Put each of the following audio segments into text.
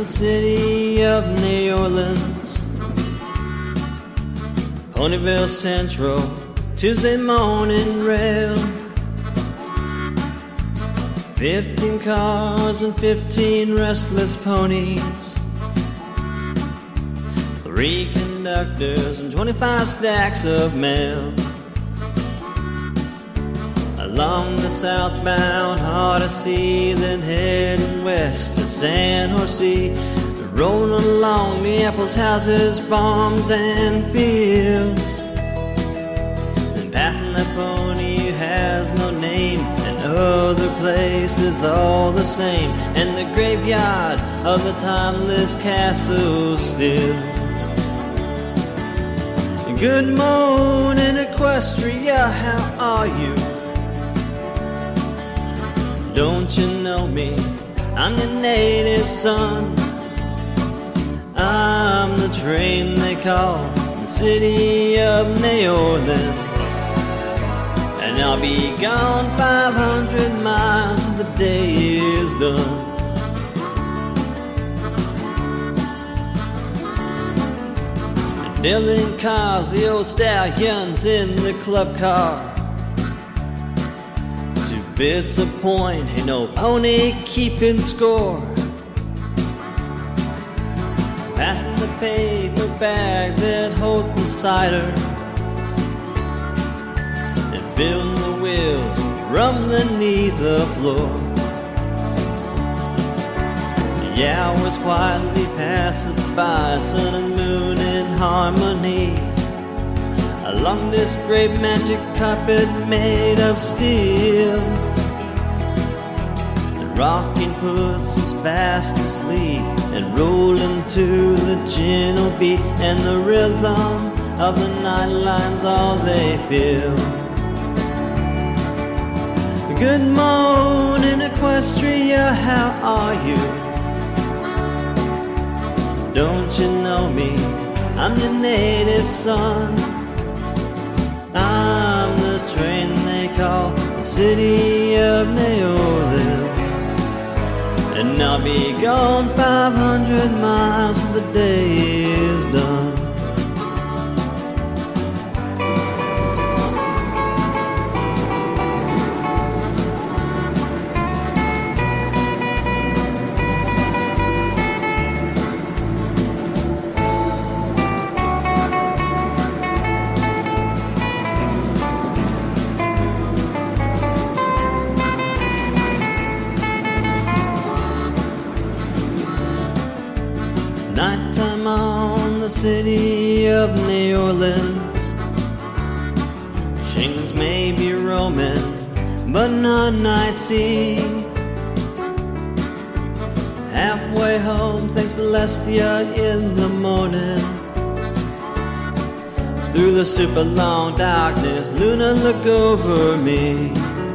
city of New Orleans. Ponyville Central, Tuesday morning rail. 15 cars and 15 restless ponies. 3 conductors and 25 stacks of mail. Along the southbound Odyssey, then heading west to San Jose. Rolling along the apples, houses, farms, and fields. And passing that pony who has no name, and other places all the same. And the graveyard of the timeless castle still. Good morning, Equestria, how are you? Don't you know me? I'm your native son. I'm the train they call the city of New Orleans. And I'll be gone 500 miles and the day is done. Dylan cars, the old stallions in the club car. 2 bits a point, ain't no pony keeping score. Passing the paper bag that holds the cider. And filling the wheels, rumbling neath the floor. The hours quietly passes by, sun and moon in harmony. Along this great magic carpet made of steel. The rocking puts us fast asleep, and rolling to the gentle beat, and the rhythm of the night lines all they feel. Good morning, Equestria, how are you? Don't you know me? I'm your native son. I'm the train they call the city of New Orleans. And I'll be gone 500 miles till the day is done. Nighttime on the city of New Orleans. Shingles may be roaming, but none I see. Halfway home, thanks Celestia in the morning. Through the super long darkness, Luna look over me.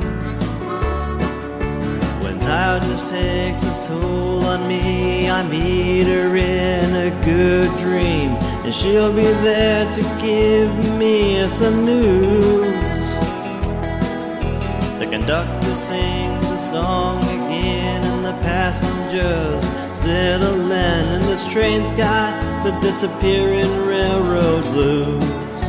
Tiredness takes its toll on me, I meet her in a good dream, and she'll be there to give me some news. The conductor sings a song again, and the passengers settle in, and this train's got the disappearing railroad blues.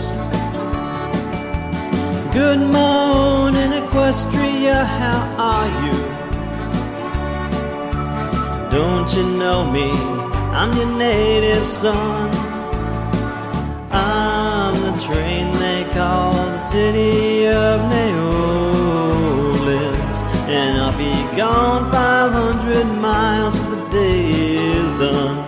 Good morning, Equestria, how are you? Don't you know me? I'm your native son. I'm the train they call the city of New Orleans. And I'll be gone 500 miles till the day is done.